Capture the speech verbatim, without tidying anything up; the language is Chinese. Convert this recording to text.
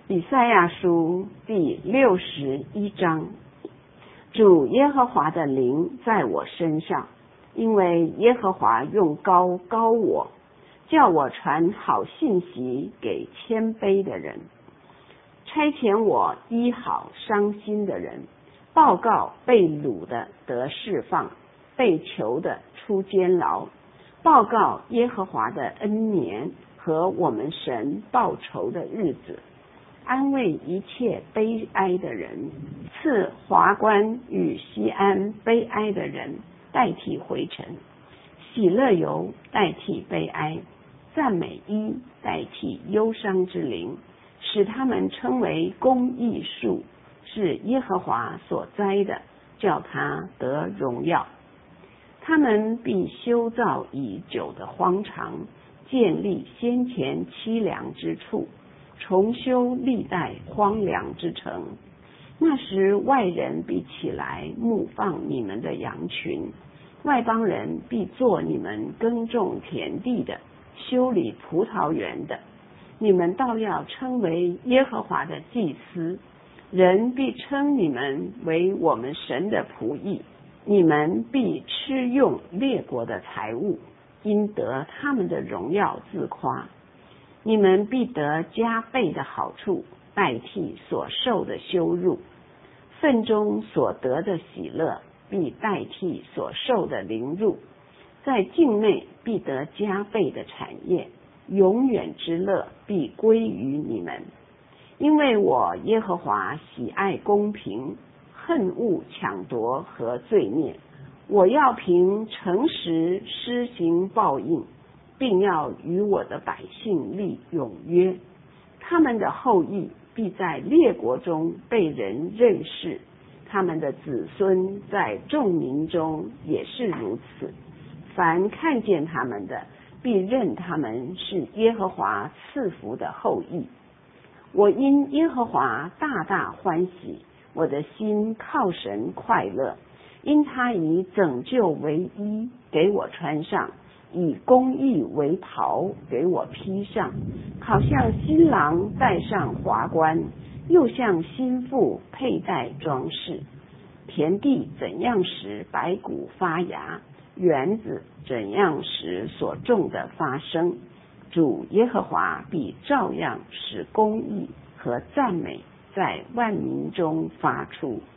以赛亚书第六十一章，主耶和华的灵在我身上，因为耶和华用膏膏我，叫我传好信息给谦卑的人，差遣我医好伤心的人，报告被掳的得释放，被囚的出监牢，报告耶和华的恩年和我们神报仇的日子，安慰一切悲哀的人，赐华冠与锡安悲哀的人代替灰尘，喜乐油代替悲哀，赞美衣代替忧伤之灵，使他们称为公义树，是耶和华所栽的，叫他得荣耀。他们必修造已久的荒场，建立先前凄凉之处，重修历代荒凉之城。那时外人必起来牧放你们的羊群，外邦人必做你们耕种田地的，修理葡萄园的。你们倒要称为耶和华的祭司，人必称你们为我们神的仆役。你们必吃用列国的财物，因得他们的荣耀自夸。你们必得加倍的好处，代替所受的羞辱。份中所得的喜乐，必代替所受的凌辱。在境内必得加倍的产业，永远之乐必归于你们。因为我耶和华喜爱公平，恨恶抢夺和罪孽。我要凭诚实施行报应，并要与我的百姓立永约。他们的后裔必在列国中被人认识，他们的子孙在众民中也是如此。凡看见他们的，必认他们是耶和华赐福的后裔。我因耶和华大大欢喜，我的心靠神快乐，因他以拯救为衣给我穿上，以公义为袍给我披上，好像新郎戴上华冠，又像新妇佩戴装饰。田地怎样使百谷发芽，园子怎样使所种的发生，主耶和华必照样使公义和赞美在万民中发出。